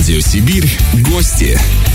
Радио Сибирь. Гости.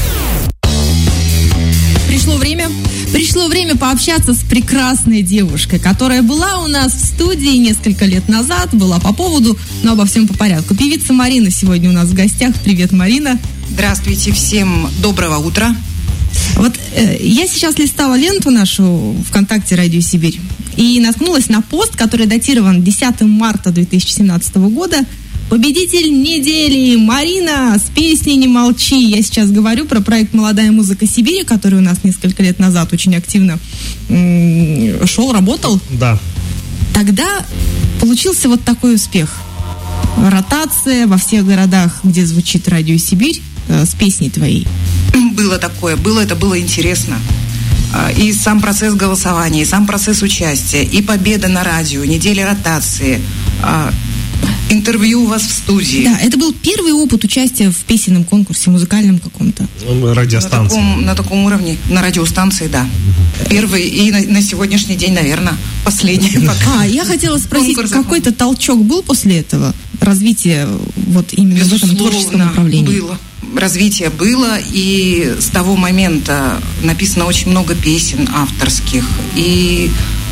Пришло время пообщаться с прекрасной девушкой, которая была у нас в студии несколько лет назад, была по поводу, но обо всем по порядку. Певица Марина сегодня у нас в гостях. Привет, Марина. Здравствуйте, всем доброго утра. Вот я сейчас листала ленту нашу ВКонтакте «Радио Сибирь» и наткнулась на пост, который датирован 10 марта 2017 года. Победитель недели Марина с песней «Не молчи». Я сейчас говорю про проект «Молодая музыка Сибири», который у нас несколько лет назад очень активно шел, работал. Да. Тогда получился вот такой успех. Ротация во всех городах, где звучит «Радио Сибирь», с песней твоей. Было такое, это было интересно. И сам процесс голосования, и сам процесс участия, и победа на радио, неделя ротации, интервью у вас в студии. Да, это был первый опыт участия в песенном конкурсе, музыкальном каком-то. Радиостанции. На таком уровне, на радиостанции, да. Первый и на сегодняшний день, наверное, последний. Я хотела спросить, какой-то толчок был после этого? Развитие вот именно в этом творческом направлении? Было. Развитие было, и с того момента написано очень много песен авторских, и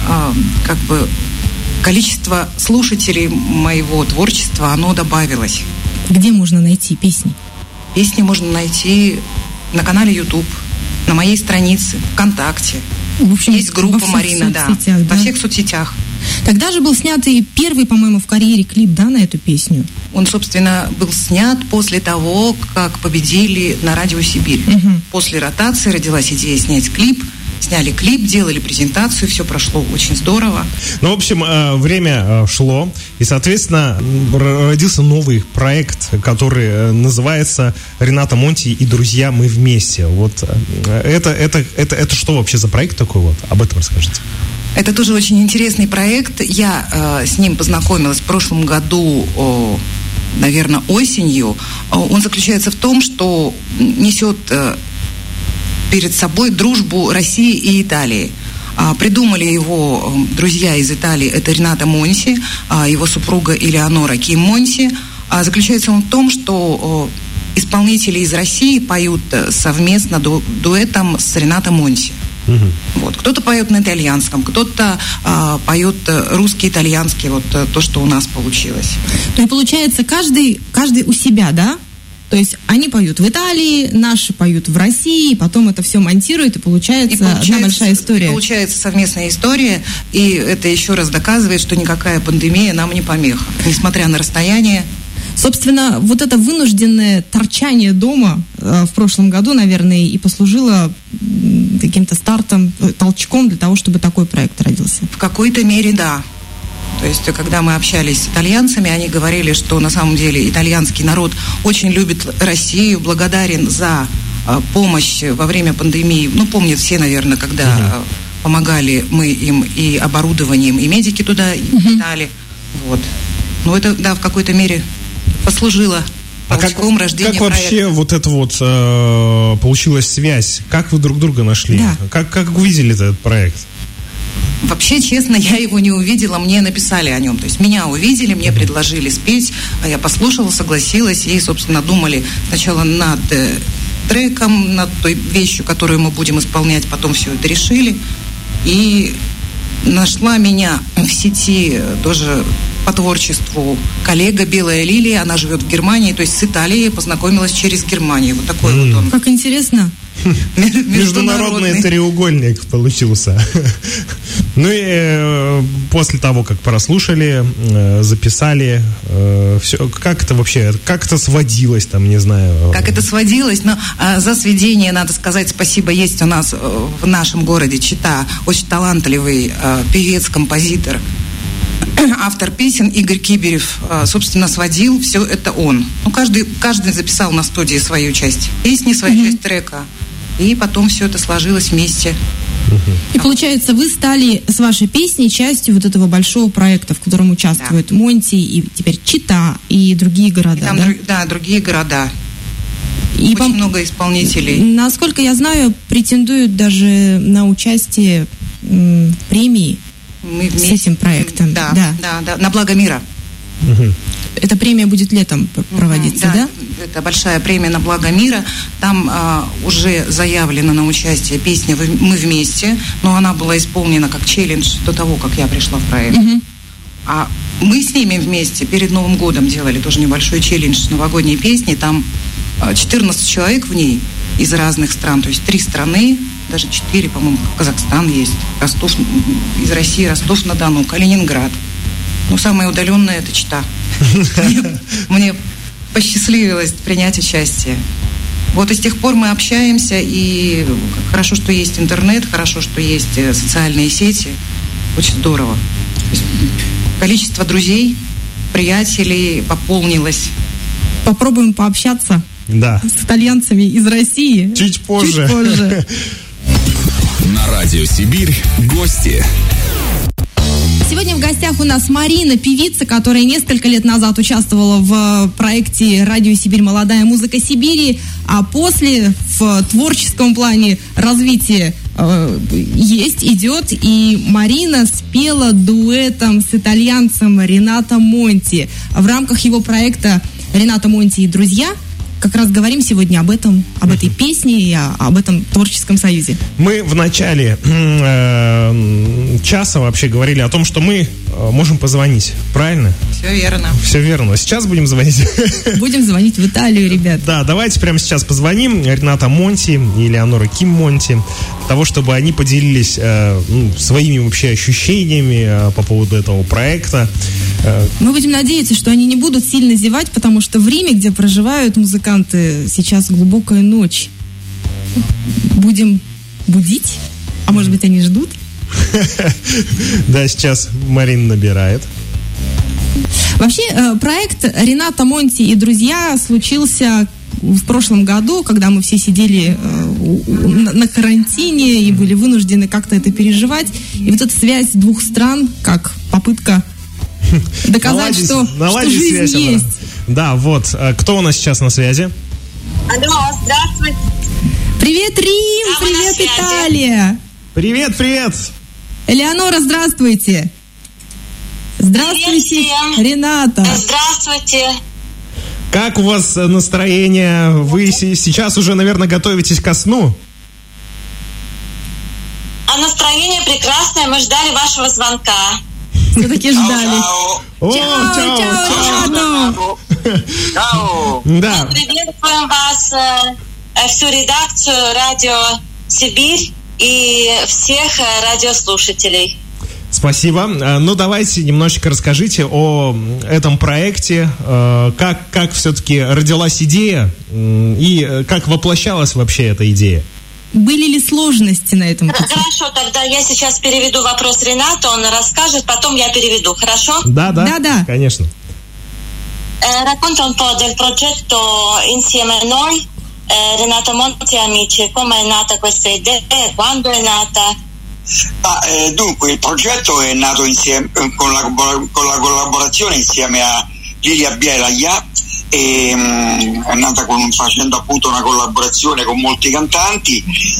количество слушателей моего творчества, оно добавилось. Где можно найти песни? Песни можно найти на канале YouTube, на моей странице, ВКонтакте. В общем, есть группа Марина, во всех соцсетях. Тогда же был снят и первый, по-моему, в карьере клип, да, на эту песню? Он, собственно, был снят после того, как победили на Радио Сибирь. Угу. После ротации родилась идея снять клип. Сняли клип, делали презентацию, все прошло очень здорово. Ну, в общем, время шло, и, соответственно, родился новый проект, который называется «Рената Монти и друзья, мы вместе». Вот это что вообще за проект такой вот? Об этом расскажите. Это тоже очень интересный проект. Я с ним познакомилась в прошлом году, наверное, осенью. Он заключается в том, что несет перед собой дружбу России и Италии. Придумали его друзья из Италии, это Рената Монти, его супруга Элеонора Ким Монти. Заключается он в том, что исполнители из России поют совместно дуэтом с Рената Монти. Угу. Вот. Кто-то поет на итальянском, кто-то поет русский, итальянский, вот то, что у нас получилось. То есть, получается, каждый у себя, да? То есть они поют в Италии, наши поют в России, потом это все монтируют, и получается одна большая история. Получается совместная история, и это еще раз доказывает, что никакая пандемия нам не помеха, несмотря на расстояние. Собственно, вот это вынужденное торчание дома в прошлом году, наверное, и послужило каким-то стартом, толчком для того, чтобы такой проект родился. В какой-то мере, да. То есть, когда мы общались с итальянцами, они говорили, что на самом деле итальянский народ очень любит Россию, благодарен за помощь во время пандемии. Ну, помнят все, наверное, когда помогали мы им и оборудованием, и медики туда летали. Вот. Но это, да, в какой-то мере послужило толчком рождения проекта. Как вообще вот это вот получилась связь? Как вы друг друга нашли? Да. Как увидели этот проект? Вообще, честно, я его не увидела, мне написали о нем. То есть меня увидели, мне предложили спеть, а я послушала, согласилась, и, собственно, думали сначала над треком, над той вещью, которую мы будем исполнять, потом все это решили. И нашла меня в сети тоже по творчеству коллега Белая Лилия, она живет в Германии, то есть с Италией познакомилась через Германию. Вот такой вот он. Как интересно. Международный треугольник получился. Ну и после того, как прослушали, записали, все, как это вообще, как это сводилось там, не знаю. Как это сводилось, но за сведение надо сказать спасибо. Есть у нас в нашем городе Чита очень талантливый певец, композитор, автор песен Игорь Киберев, собственно, сводил все это он. Ну, каждый записал на студии свою часть песни, свою часть трека. И потом все это сложилось вместе. И получается, вы стали с вашей песней частью вот этого большого проекта, в котором участвуют Монти и теперь Чита и другие города, и там, да, другие города. И очень много исполнителей. Насколько я знаю, претендуют даже на участие премии с этим проектом. Да, на благо мира. Эта премия будет летом проводиться, да? это большая премия на благо мира. Там уже заявлено на участие песня «Мы вместе», но она была исполнена как челлендж до того, как я пришла в проект. А мы с ними вместе перед Новым годом делали тоже небольшой челлендж новогодней песни. Там 14 человек в ней из разных стран, то есть 3 страны, даже 4, по-моему, Казахстан есть, Ростов, из России Ростов-на-Дону, Калининград. Но самое удаленное — это Чита. Мне посчастливилось принять участие. Вот и с тех пор мы общаемся, и хорошо, что есть интернет, хорошо, что есть социальные сети. Очень здорово. Количество друзей, приятелей пополнилось. Попробуем пообщаться с итальянцами из России. Чуть позже. На радио «Сибирь» гости. Сегодня в гостях у нас Марина, певица, которая несколько лет назад участвовала в проекте «Радио Сибирь. Молодая музыка Сибири», а после в творческом плане развития идет, и Марина спела дуэтом с итальянцем Ренато Монти. В рамках его проекта «Ренато Монти и друзья» как раз говорим сегодня об этой песне и об этом творческом союзе. Мы в начале часа вообще говорили о том, что мы можем позвонить, правильно? Все верно. Все верно. Сейчас будем звонить. Будем звонить в Италию, ребят. Да, давайте прямо сейчас позвоним Ренато Монти и Леонора Ким Монти, для того, чтобы они поделились своими вообще ощущениями по поводу этого проекта. Мы будем надеяться, что они не будут сильно зевать, потому что в Риме, где проживают музыканты, сейчас глубокая ночь. Будем будить? А может быть, они ждут? Да, сейчас Марина набирает. Вообще, проект «Ренато Монти и друзья» случился в прошлом году, когда мы все сидели на карантине и были вынуждены как-то это переживать. И вот эта связь двух стран, как попытка доказать, что жизнь есть. Да, вот. Кто у нас сейчас на связи? Алло, здравствуйте. Привет, Рим! Привет, Италия! Привет! Элеонора, здравствуйте! Здравствуйте, Ренато! Здравствуйте! Как у вас настроение? Вы сейчас уже, наверное, готовитесь ко сну? А настроение прекрасное, мы ждали вашего звонка. Все-таки ждали. Чао. Да. Мы приветствуем вас, всю редакцию «Радио Сибирь» и всех радиослушателей. Спасибо. Ну, давайте немножечко расскажите о этом проекте, как все-таки родилась идея и как воплощалась вообще эта идея. Были ли сложности на этом пути? Хорошо, тогда я сейчас переведу вопрос Ренато, он расскажет, потом я переведу, хорошо? Да, конечно. Racconta un po' del progetto insieme a noi, Renato Monti e amici, come è nata questa idea, quando è nata? Dunque, il progetto è nato insieme con la collaborazione insieme a Lilia Bielaglia. È nata facendo appunto una collaborazione con molti cantanti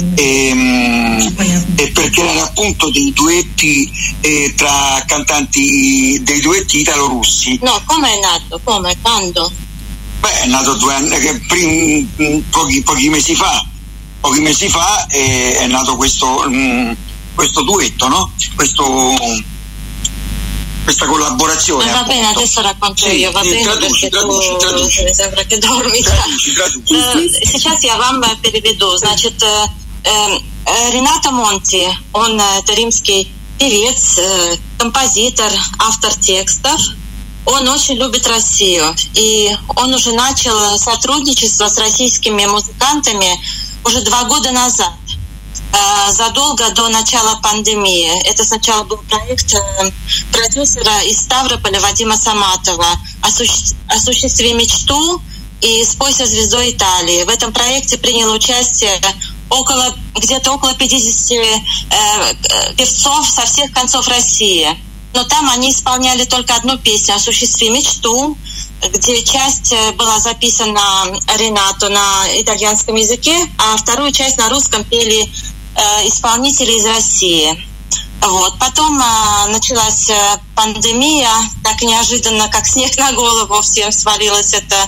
e per creare appunto dei duetti tra cantanti, dei duetti italo-russi. No, come è nato? Come? Quando? È nato 2 anni, pochi mesi fa. Pochi mesi fa è nato questo duetto, no? Questa collaborazione. Va bene, adesso racconto io, va bene, traduci. Mi sembra che dormi. Сейчас я вам переведу. Значит, Ренато Монти, он это римский певец, композитор, автор текстов. Он очень любит Россию, и он уже начал сотрудничество с российскими музыкантами уже 2 года назад. Задолго до начала пандемии. Это сначала был проект продюсера из Ставрополя Вадима Саматова «Осуществи мечту» и «Спойся звездой Италии». В этом проекте приняло участие где-то около 50 певцов со всех концов России. Но там они исполняли только одну песню «Осуществи мечту», где часть была записана Ренато на итальянском языке, а вторую часть на русском пели исполнители из России. Вот. Потом началась пандемия, так неожиданно, как снег на голову, всем свалилась эта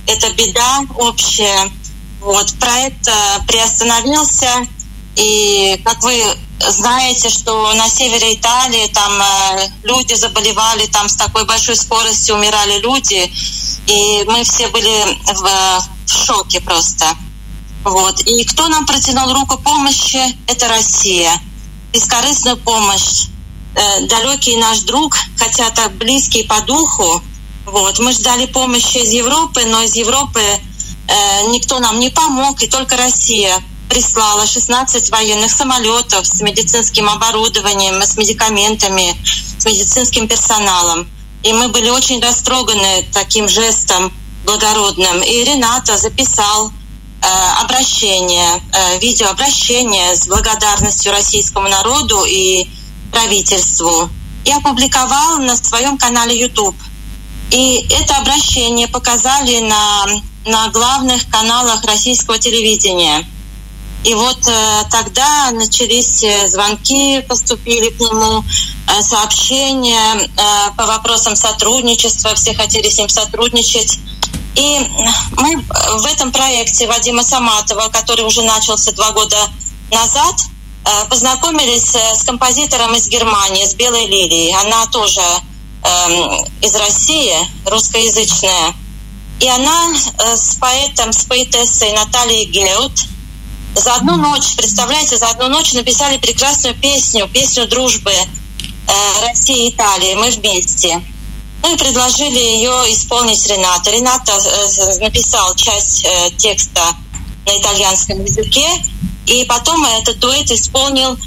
это беда общая. Вот, проект приостановился, и, как вы знаете, что на севере Италии там люди заболевали, там с такой большой скоростью умирали люди, и мы все были в шоке просто. Вот. И кто нам протянул руку помощи? Это Россия. Бескорыстную помощь. Далекий наш друг, хотя так близкий по духу. Вот. Мы ждали помощи из Европы, но из Европы никто нам не помог, и только Россия прислала 16 военных самолетов с медицинским оборудованием, с медикаментами, с медицинским персоналом. И мы были очень растроганы таким жестом благородным. И Рената записал обращение, видеообращение с благодарностью российскому народу и правительству. И опубликовал на своем канале YouTube. И это обращение показали на главных каналах российского телевидения. И вот тогда начались звонки, поступили к нему сообщения по вопросам сотрудничества, все хотели с ним сотрудничать. И мы в этом проекте Вадима Саматова, который уже начался 2 года назад, познакомились с композитором из Германии, с Белой Лилией. Она тоже из России, русскоязычная. И она с поэтом, с поэтессой Натальей Геут за одну ночь, представляете, за одну ночь написали прекрасную песню дружбы России и Италии. Мы вместе. Ну и предложили ее исполнить Рената. Рената написал часть текста на итальянском языке, и потом этот дуэт исполнил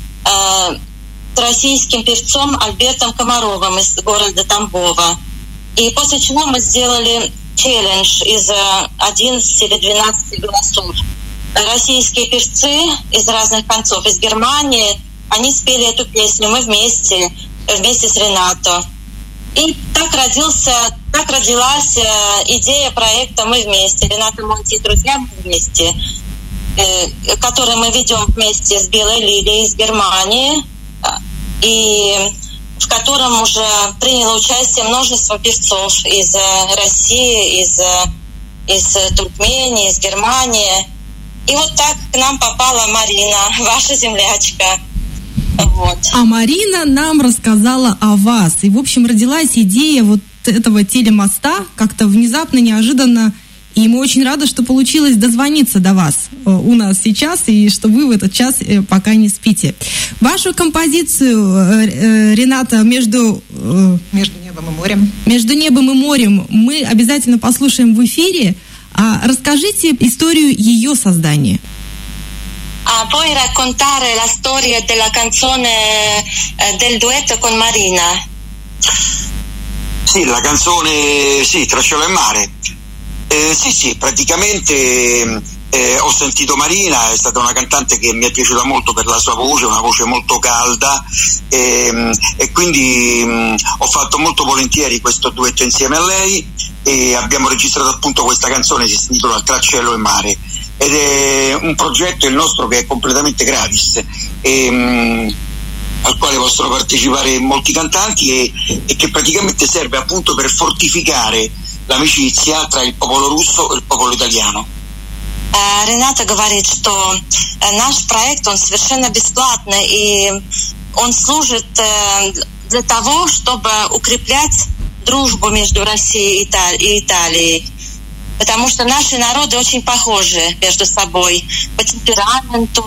с российским певцом Альбертом Комаровым из города Тамбова. И после чего мы сделали челлендж из 11 или 12 голосов. Российские певцы из разных концов, из Германии, они спели эту песню, мы вместе с Ренато. И так родилась идея проекта «Мы вместе», Рената Монти и друзья «Мы вместе», который мы ведем вместе с Белой Лилией из Германии, и в котором уже приняло участие множество певцов из России, из Туркмении, из Германии. И вот так к нам попала Марина, ваша землячка. Вот. А Марина нам рассказала о вас. И, в общем, родилась идея вот этого телемоста как-то внезапно, неожиданно. И мы очень рады, что получилось дозвониться до вас у нас сейчас, и что вы в этот час пока не спите. Вашу композицию, Рената, между небом и морем. Между небом и морем мы обязательно послушаем в эфире. А расскажите историю ее создания. Puoi raccontare la storia della canzone del duetto con Marina? Sì, la canzone, sì, Tra cielo e mare. Sì, praticamente ho sentito Marina, è stata una cantante che mi è piaciuta molto per la sua voce, una voce molto calda, e quindi ho fatto molto volentieri questo duetto insieme a lei, e abbiamo registrato appunto questa canzone che si intitola Tra cielo e mare, ed è un progetto, il nostro, che è completamente gratis, al quale possono partecipare molti cantanti, e che praticamente serve appunto per fortificare l'amicizia tra il popolo russo e il popolo italiano. Рената говорит, что наш проект, он совершенно бесплатный, и он служит для того, чтобы укреплять дружбу между Россией и Италией. Потому что наши народы очень похожи между собой по темпераменту.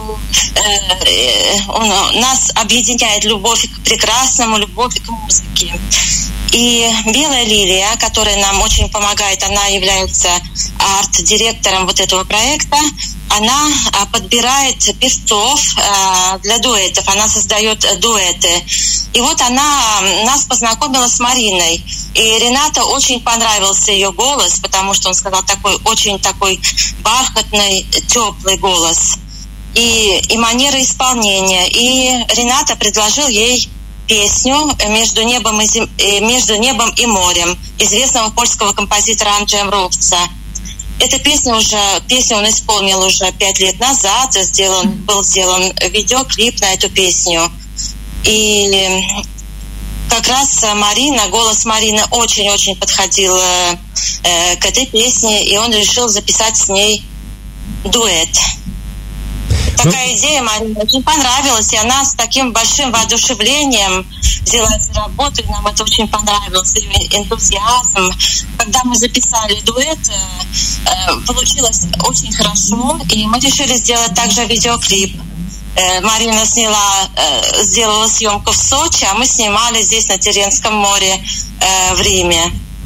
Нас объединяет любовь к прекрасному, любовь к музыке. И Белая Лилия, которая нам очень помогает, она является арт-директором вот этого проекта, она подбирает певцов для дуэтов, она создает дуэты. И вот она нас познакомила с Мариной. И Рената очень понравился ее голос, потому что он сказал очень такой бархатный, теплый голос. И манера исполнения. И Рената предложил ей песню «Между небом и морем» известного польского композитора Andrzeja Mrówca. Эта песня он исполнил уже 5 лет назад, был сделан видеоклип на эту песню. И как раз Марина, голос Марины очень-очень подходил к этой песне, и он решил записать с ней дуэт. Такая идея Марине очень понравилась, и она с таким большим воодушевлением взялась за работу, и нам это очень понравилось, ее энтузиазм. Когда мы записали дуэт, получилось очень хорошо, и мы решили сделать также видеоклип. Марина сделала съемку в Сочи, а мы снимали здесь, на Тирренском море, в Риме.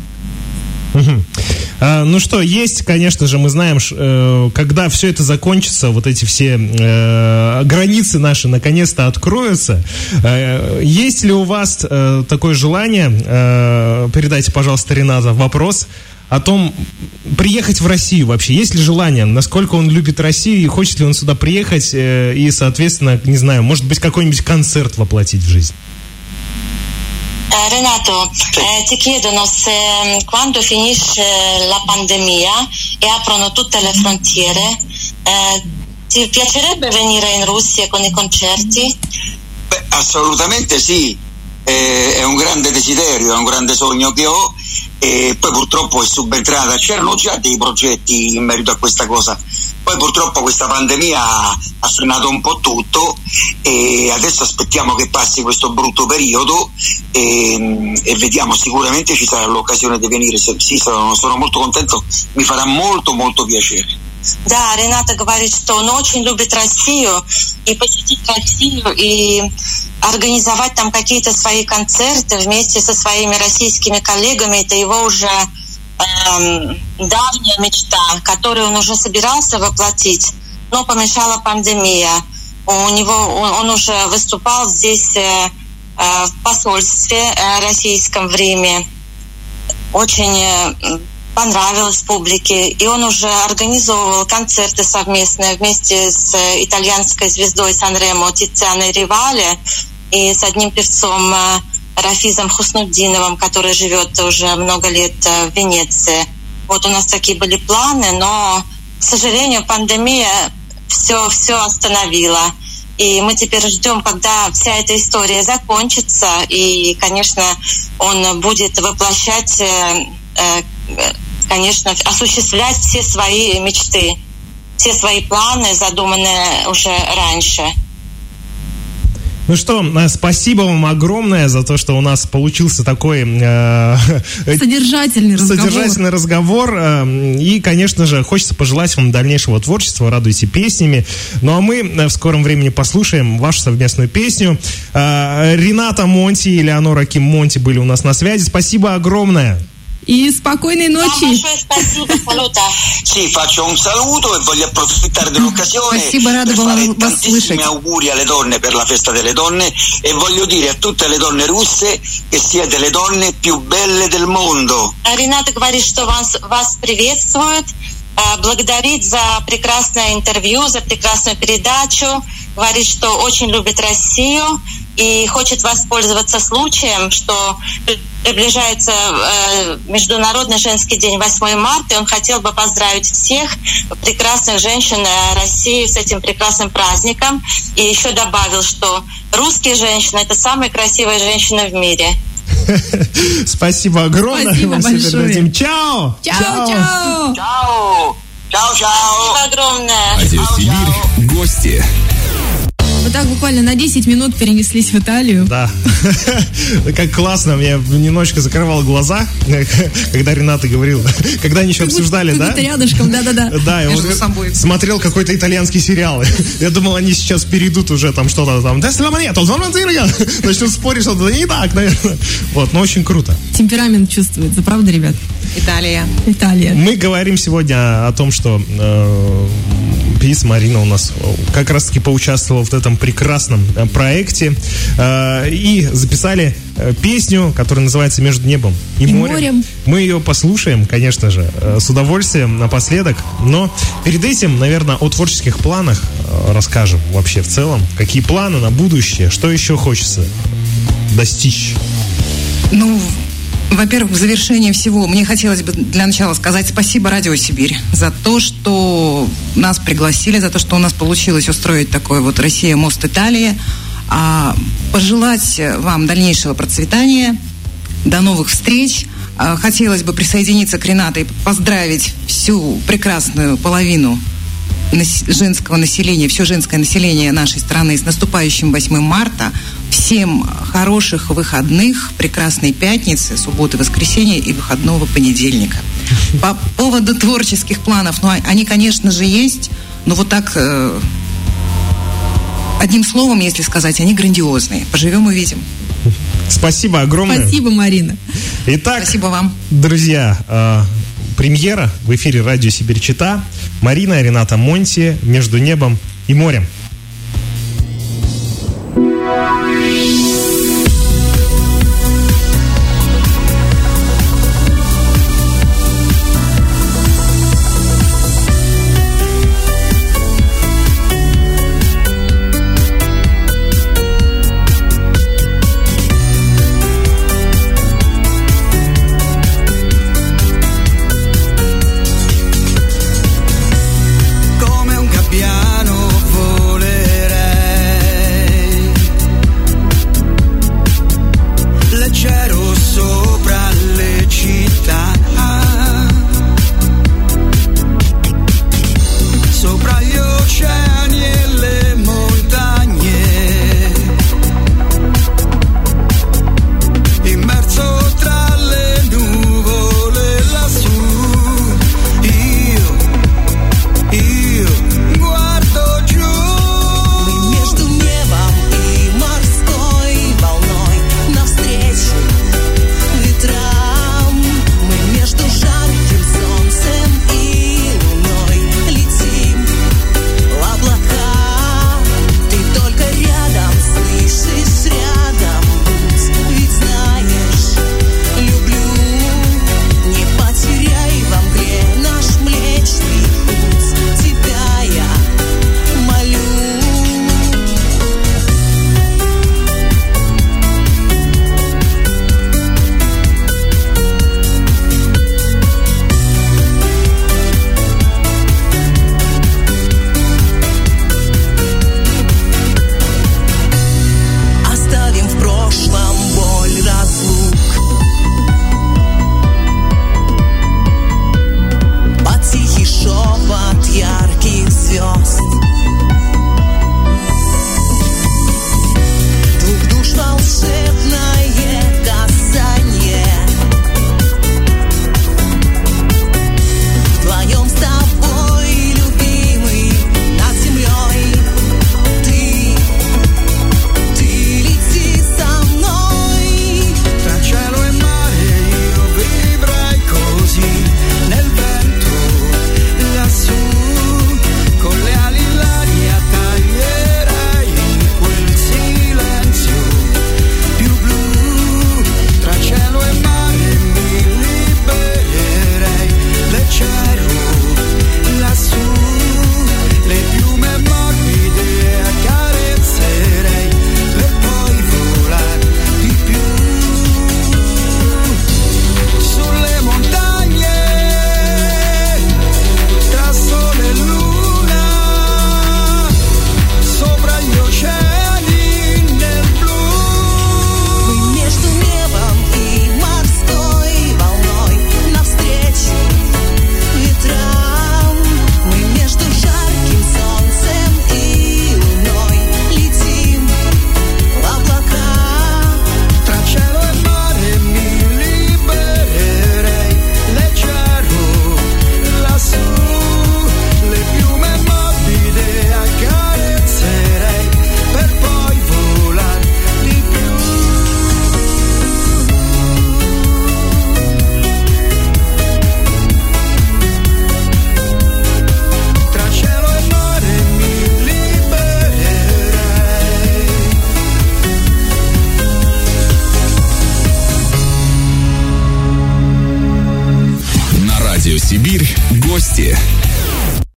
Ну что, есть, конечно же, мы знаем, когда все это закончится, вот эти все границы наши наконец-то откроются. Есть ли у вас такое желание, передайте, пожалуйста, Ринату вопрос о том, приехать в Россию вообще? Есть ли желание? Насколько он любит Россию и хочет ли он сюда приехать и, соответственно, не знаю, может быть, какой-нибудь концерт воплотить в жизнь? Renato, ti chiedono se quando finisce la pandemia e aprono tutte le frontiere, ti piacerebbe venire in Russia con i concerti? Beh, assolutamente sì, è un grande desiderio, è un grande sogno che ho, e poi purtroppo è subentrata, c'erano già dei progetti in merito a questa cosa, poi purtroppo questa pandemia ha frenato un po' tutto e adesso aspettiamo che passi questo brutto periodo e vediamo, sicuramente ci sarà l'occasione di venire, sì, sono molto contento, mi farà molto molto piacere. Да, Рената говорит, что он очень любит Россию, и посетить Россию и организовать там какие-то свои концерты вместе со своими российскими коллегами, это его уже давняя мечта, которую он уже собирался воплотить, но помешала пандемия. Он уже выступал здесь в посольстве российском в Риме. Очень понравилось публике, и он уже организовывал концерты совместные вместе с итальянской звездой Сан-Ремо Тицианой Ривале и с одним певцом Рафизом Хуснуддиновым, который живет уже много лет в Венеции. Вот у нас такие были планы, но, к сожалению, пандемия все остановила. И мы теперь ждем, когда вся эта история закончится, и, конечно, он будет воплощать, конечно, осуществлять все свои мечты, все свои планы, задуманные уже раньше. Ну что, спасибо вам огромное за то, что у нас получился такой содержательный разговор. И, конечно же, хочется пожелать вам дальнейшего творчества, радуйте песнями. Ну а мы в скором времени послушаем вашу совместную песню. Рената Монти и Элеонора Ким Монти были у нас на связи. Спасибо огромное. И спокойной ночи. Sì, faccio un saluto e voglio approfittare dell'occasione per fare tantissimi auguri alle donne per la festa delle donne e voglio dire a tutte le donne russe che siete le donne più belle del mondo. Рената говорит, что вас приветствует, благодарит за прекрасное интервью, за прекрасную передачу, говорит, что очень любит Россию и хочет воспользоваться случаем, что приближается Международный женский день 8 марта, и он хотел бы поздравить всех прекрасных женщин России с этим прекрасным праздником. И еще добавил, что русские женщины — это самые красивые женщины в мире. Спасибо огромное. Спасибо большое. Чао! Чао! Чао! Чао! Спасибо огромное. Радио Сибирь. Гости. Вот так буквально на 10 минут перенеслись в Италию. Да. Как классно. Я немножечко закрывал глаза, когда Рената говорила. Когда они еще обсуждали, да? Как-то рядышком, да-да-да. Да, я смотрел какой-то итальянский сериал. Я думал, они сейчас перейдут уже там что-то там. Начнут спорить, что-то не так, наверное. Вот, но очень круто. Темперамент чувствуется, правда, ребят? Италия. Мы говорим сегодня о том, что певица Марина у нас как раз-таки поучаствовала в этом прекрасном проекте и записали песню, которая называется «Между небом и морем». Мы ее послушаем, конечно же, с удовольствием напоследок, но перед этим, наверное, о творческих планах расскажем вообще в целом. Какие планы на будущее, что еще хочется достичь? Ну, во-первых, в завершение всего мне хотелось бы для начала сказать спасибо Радио Сибирь за то, что нас пригласили, за то, что у нас получилось устроить такой вот «Россия. Мост. Италия». Пожелать вам дальнейшего процветания, до новых встреч. Хотелось бы присоединиться к Ренате и поздравить всю прекрасную половину женского населения, все женское население нашей страны с наступающим 8 марта. Всем хороших выходных, прекрасной пятницы, субботы, воскресенья и выходного понедельника. По поводу творческих планов, они, конечно же, есть, но вот так, одним словом, если сказать, они грандиозные. Поживем, увидим. Спасибо огромное. Спасибо, Марина. Итак, спасибо вам. Друзья, премьера в эфире радио Сибирь-Чита. Марина и Рената Монти «Между небом и морем». Сибирь. Гости.